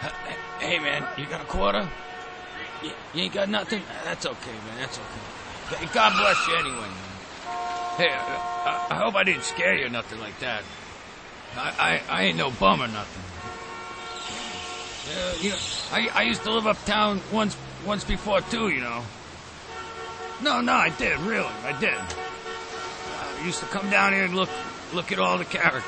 Hey, man, you got a quarter? You ain't got nothing? That's okay, man, that's okay. God bless you anyway, man. Hey, I hope I didn't scare you or nothing like that. I ain't no bum or nothing. I used to live uptown once before, too, you know. No, I did, really, I did. I used to come down here and look at all the characters.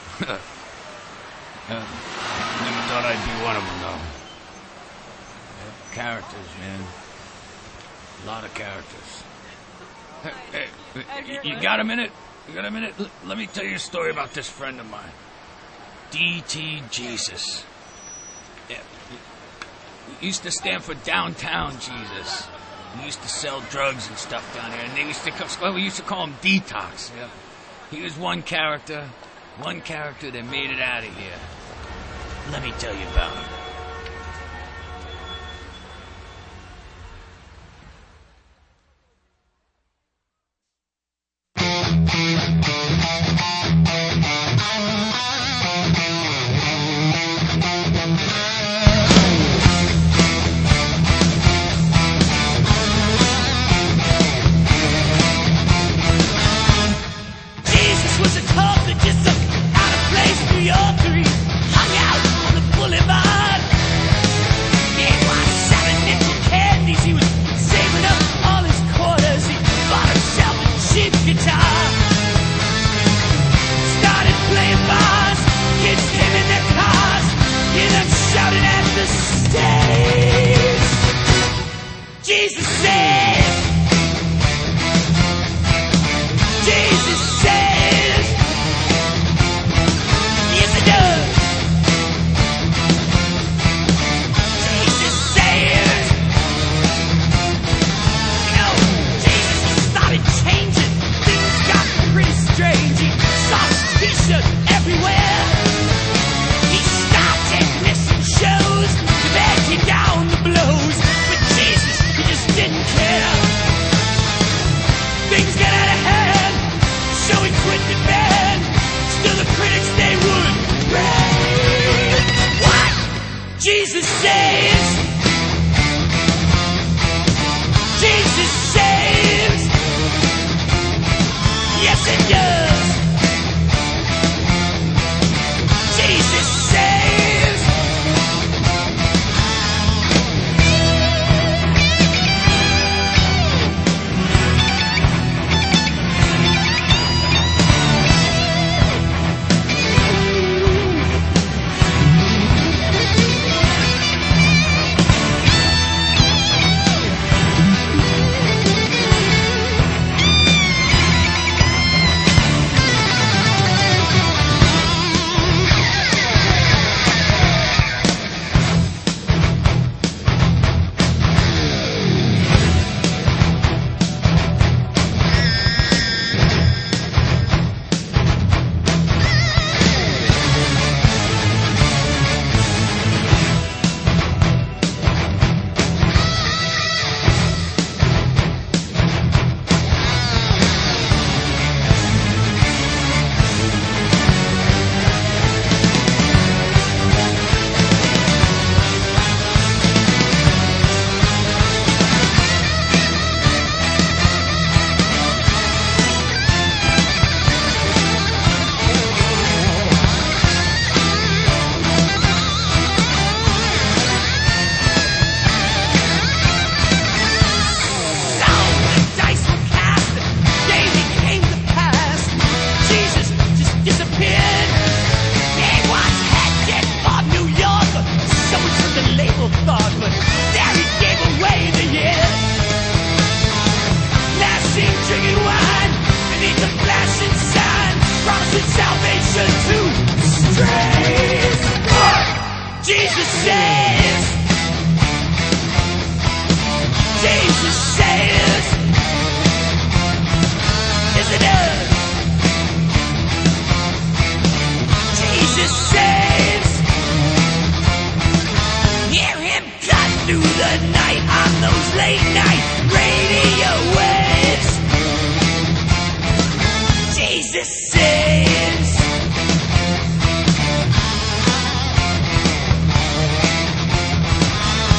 Never thought I'd be one of them, though. Characters, man. A lot of characters. Hey, you got a minute? You got a minute? Let me tell you a story about this friend of mine. D.T. Jesus. Yeah. He used to stand for Downtown Jesus. He used to sell drugs and stuff down there, and we used to call him Detox. Yeah. He was one character that made it out of here. Let me tell you about him.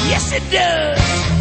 Yes, it does.